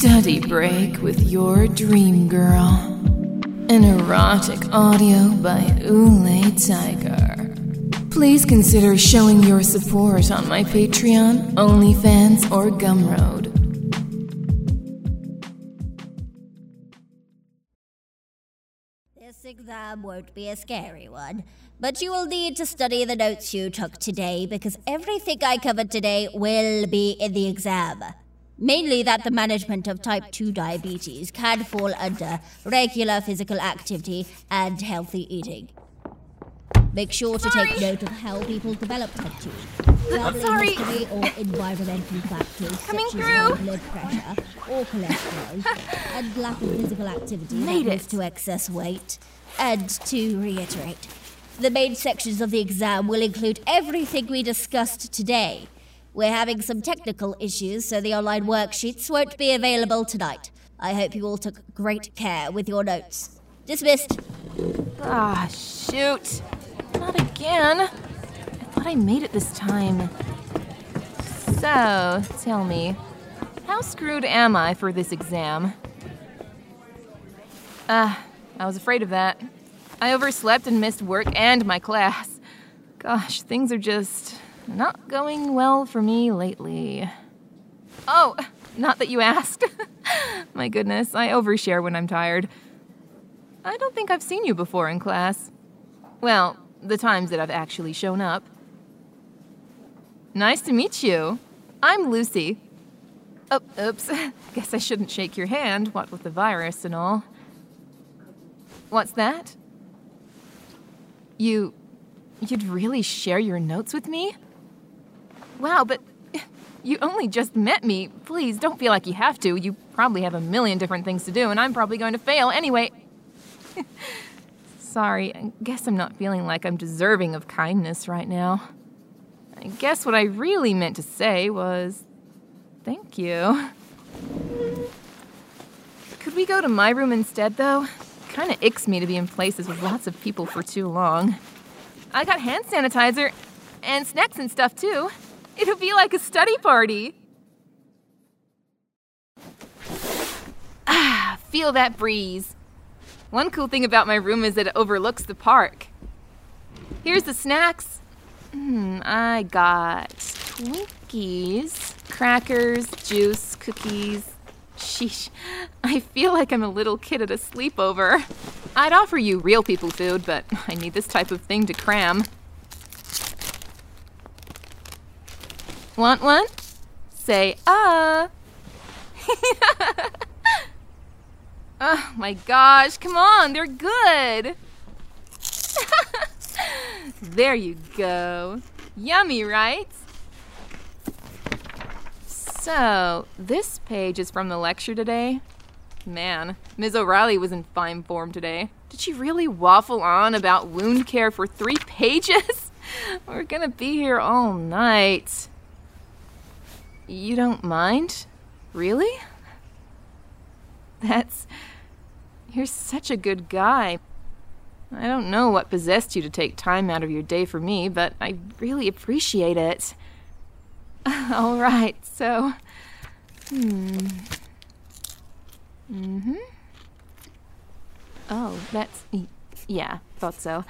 Study break with your dream girl. An erotic audio by Ule Tiger. Please consider showing your support on my Patreon, OnlyFans, or Gumroad. This exam won't be a scary one, but you will need to study the notes you took today because everything I covered today will be in the exam. Mainly that the management of type 2 diabetes can fall under regular physical activity and healthy eating. Make sure to take note of how people develop type 2. Family history or environmental factors such as high blood pressure or cholesterol and lack of physical activity leads to excess weight. And to reiterate, the main sections of the exam will include everything we discussed today. We're having some technical issues, so the online worksheets won't be available tonight. I hope you all took great care with your notes. Dismissed. Ah, shoot. Not again. I thought I made it this time. So, tell me, how screwed am I for this exam? I was afraid of that. I overslept and missed work and my class. Gosh, things are just not going well for me lately. Oh, not that you asked. My goodness, I overshare when I'm tired. I don't think I've seen you before in class. Well, the times that I've actually shown up. Nice to meet you. I'm Lucy. Oh, oops. Guess I shouldn't shake your hand, what with the virus and all. What's that? You'd really share your notes with me? Wow, but you only just met me. Please, don't feel like you have to. You probably have a million different things to do, and I'm probably going to fail anyway. Sorry, I guess I'm not feeling like I'm deserving of kindness right now. I guess what I really meant to say was, thank you. Could we go to my room instead, though? Kinda icks me to be in places with lots of people for too long. I got hand sanitizer and snacks and stuff, too. It'll be like a study party. Ah, feel that breeze. One cool thing about my room is that it overlooks the park. Here's the snacks. I got Twinkies, crackers, juice, cookies. Sheesh, I feel like I'm a little kid at a sleepover. I'd offer you real people food, but I need this type of thing to cram. Want one? Say, ah. Oh my gosh, come on, they're good. There you go. Yummy, right? So, this page is from the lecture today. Man, Ms. O'Reilly was in fine form today. Did she really waffle on about wound care for 3 pages? We're gonna be here all night. You don't mind? Really? You're such a good guy. I don't know what possessed you to take time out of your day for me, but I really appreciate it. All right, so... Oh, that's... Yeah, thought so.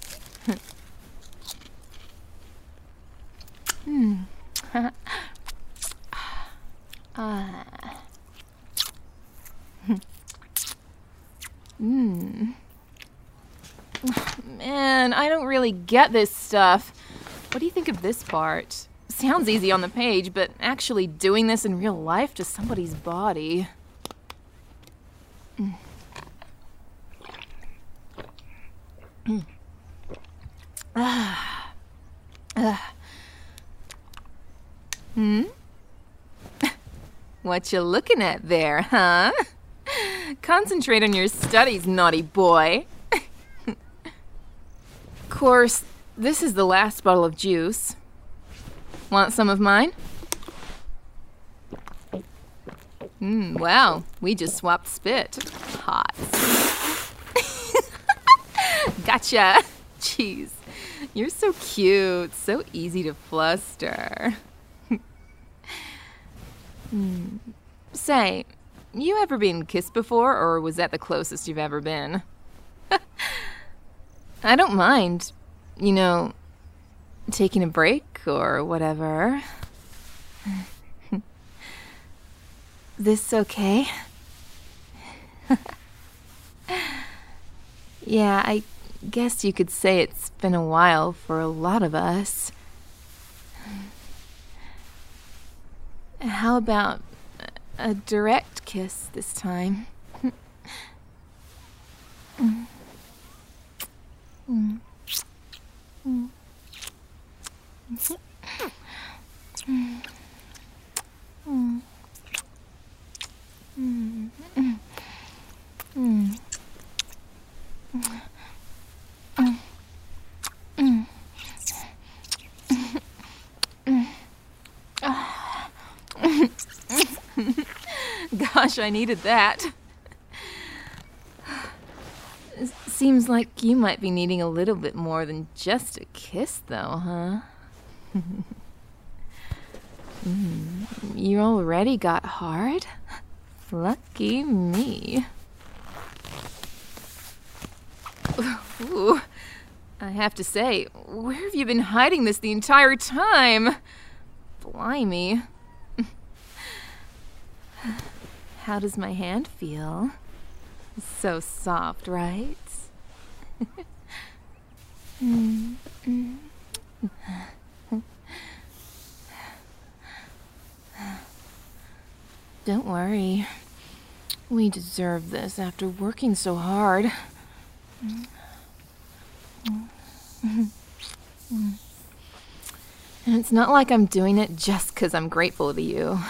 Man, I don't really get this stuff. What do you think of this part? Sounds easy on the page, but actually doing this in real life to somebody's body. What you looking at there, huh? Concentrate on your studies, naughty boy. Of course, this is the last bottle of juice. Want some of mine? Wow, we just swapped spit. Hot. Gotcha. Jeez, you're so cute, so easy to fluster. Say, you ever been kissed before, or was that the closest you've ever been? I don't mind, you know, taking a break or whatever. This okay? Yeah, I guess you could say it's been a while for a lot of us. How about a direct kiss this time? Gosh, I needed that. Seems like you might be needing a little bit more than just a kiss, though, huh? You already got hard? Lucky me. Ooh, I have to say, where have you been hiding this the entire time? Blimey. How does my hand feel? So soft, right? Don't worry. We deserve this after working so hard. And it's not like I'm doing it just 'cause I'm grateful to you.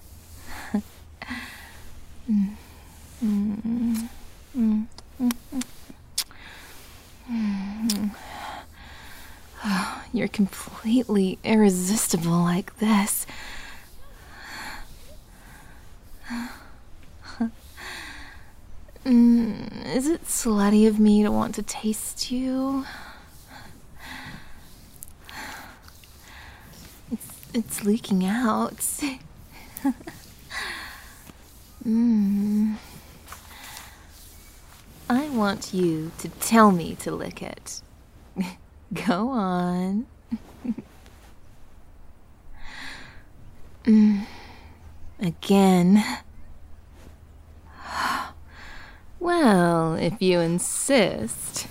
You're completely irresistible like this. Is it slutty of me to want to taste you? It's leaking out. I want you to tell me to lick it. Go on. Again. Well, if you insist.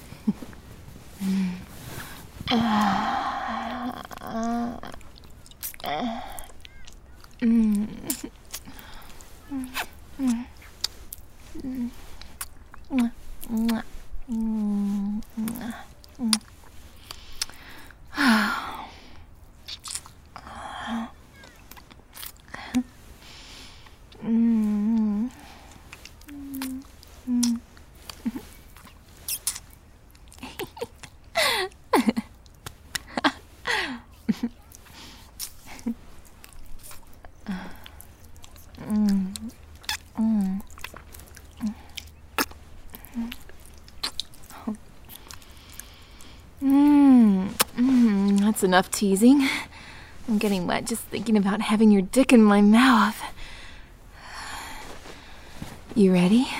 That's enough teasing. I'm getting wet just thinking about having your dick in my mouth. You ready?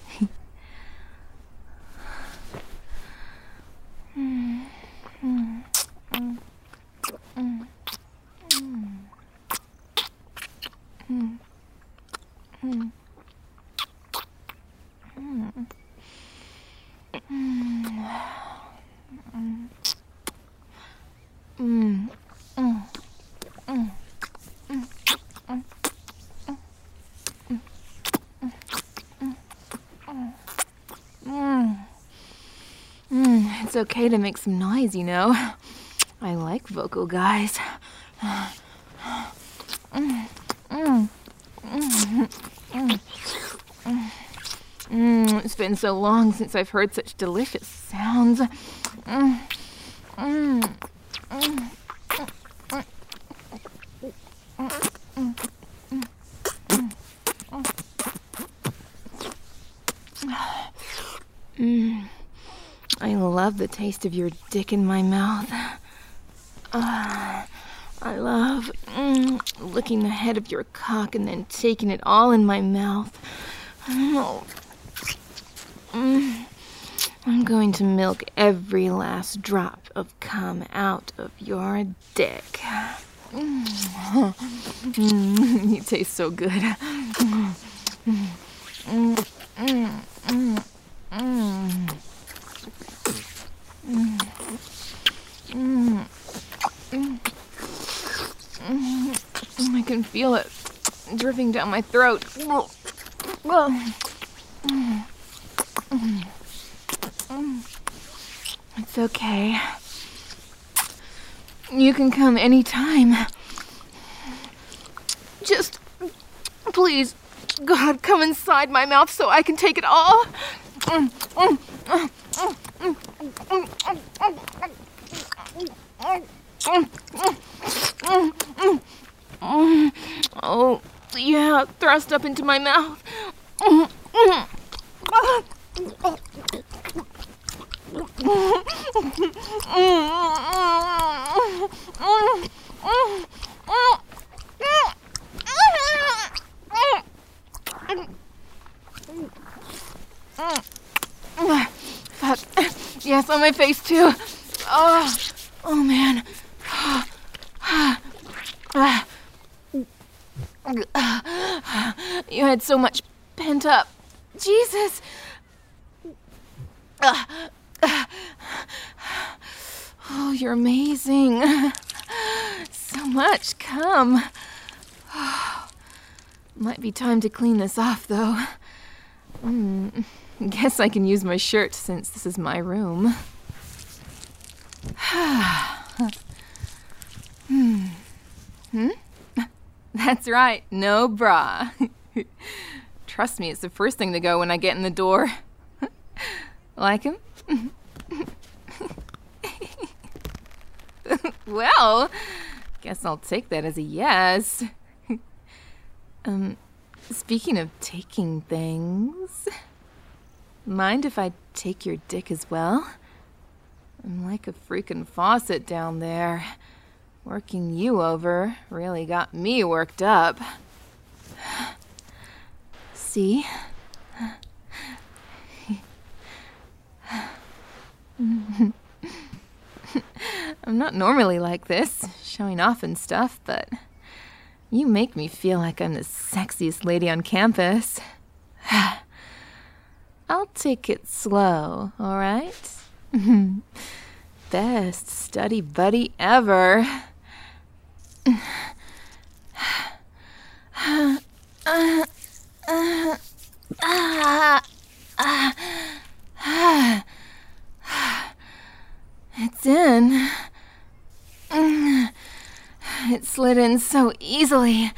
It's okay to make some noise, you know. I like vocal guys. It's been so long since I've heard such delicious sounds. I love the taste of your dick in my mouth. I love licking the head of your cock and then taking it all in my mouth. Oh. I'm going to milk every last drop of cum out of your dick. You taste so good. I can feel it dripping down my throat. It's okay. You can come anytime. Just, please, God, come inside my mouth so I can take it all. Oh, yeah, thrust up into my mouth. Yes, on my face too. Oh man. You had so much pent up. Jesus. Oh, you're amazing. So much cum. Might be time to clean this off, though. Guess I can use my shirt since this is my room. That's right, no bra. Trust me, it's the first thing to go when I get in the door. Like him? Well, guess I'll take that as a yes. Speaking of taking things, mind if I take your dick as well? I'm like a freaking faucet down there. Working you over really got me worked up. See? I'm not normally like this, showing off and stuff, but you make me feel like I'm the sexiest lady on campus. I'll take it slow, all right? Best study buddy ever. It's in. It slid in so easily.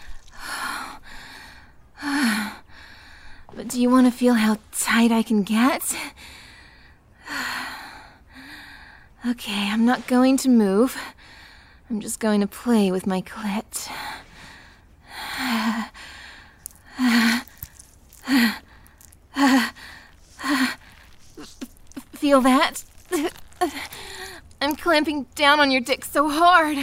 But do you want to feel how tight I can get? Okay, I'm not going to move. I'm just going to play with my clit. Feel that? I'm clamping down on your dick so hard.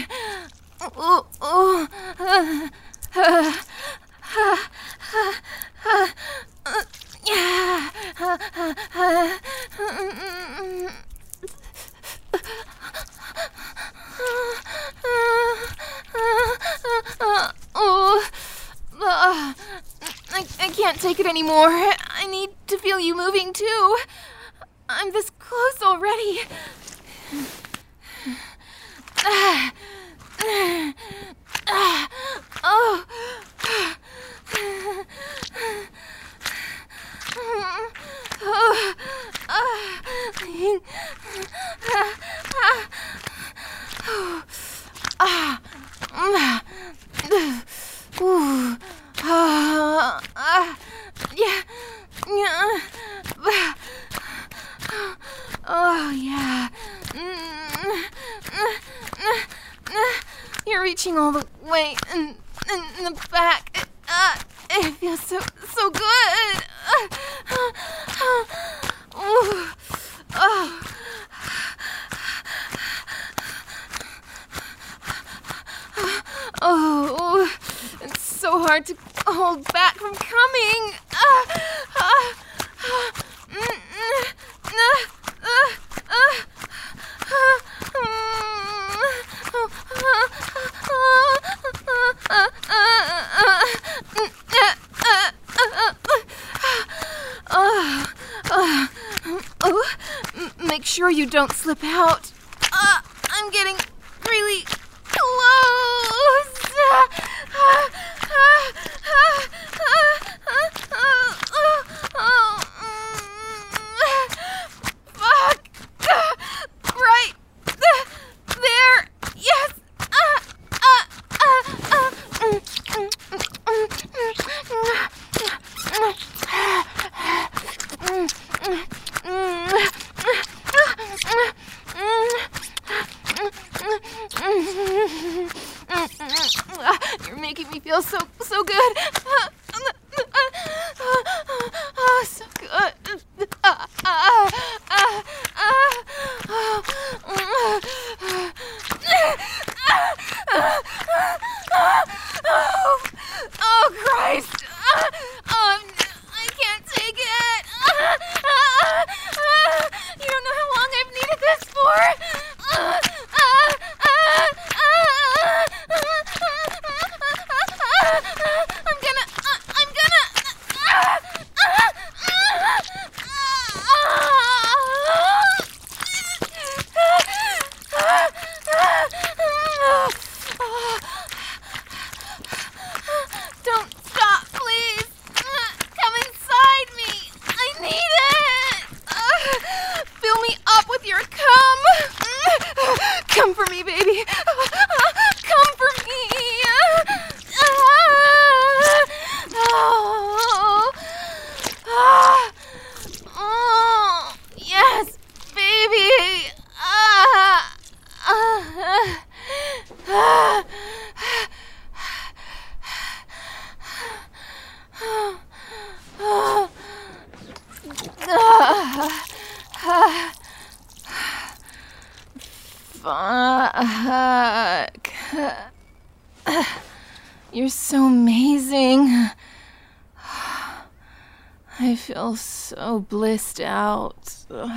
I can't take it anymore. I need to feel you moving too. I'm this close already. Oh, yeah. You're reaching all the way in the back. It feels so good. Oh, it's so hard to hold back from coming. Make sure you don't slip out. I'm getting really close. Fuck. Right there. Yes. You're making me feel so good. Oh, so good. Oh, Christ. I can't take it. You don't know how long I've needed this for. Don't stop, please. Come inside me. I need it. Fill me up with your cum. Come for me, baby. Come for me. Oh, yes, baby. Fuck. You're so amazing. I feel so blissed out.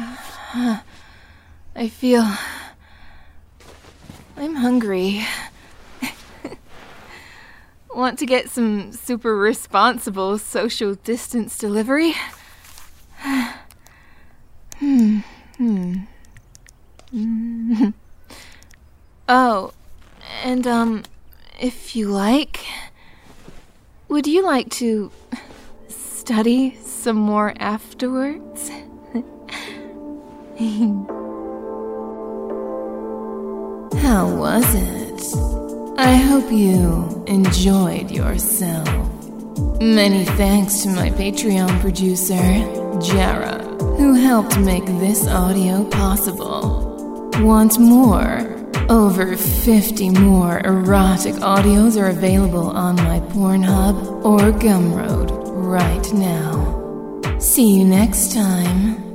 I feel... I'm hungry. Want to get some super responsible social distance delivery? Oh, and if you like, would you like to study some more afterwards? How was it? I hope you enjoyed yourself. Many thanks to my Patreon producer, Jara, who helped make this audio possible. Want more? Over 50 more erotic audios are available on my Pornhub or Gumroad right now. See you next time.